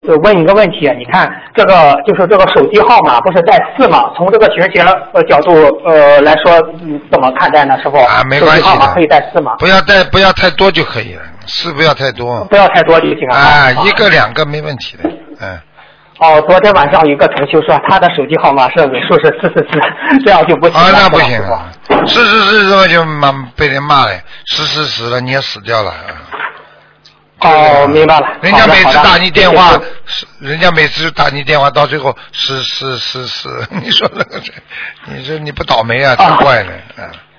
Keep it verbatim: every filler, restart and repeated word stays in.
呃问一个问题，你看这个就是这个手机号码不是带四吗？从这个学学呃角度呃来说，嗯，怎么看待呢？师傅？ 啊，没关系的。 手机号码可以带四吗？ 不要带，不要太多就可以了，四不要太多。 不要太多就行了。 啊，一个两个没问题的，嗯。 哦，昨天晚上有一个同修说他的手机号码是尾数是四四四，这样就不行了。 啊，那不行了，四四四这么就骂被人骂了，十十十了你也死掉了。 哦，明白了。 人家每次打你电话，人家每次打你电话，到最后是是是是，你说这个，你说你不倒霉啊，太怪了，嗯。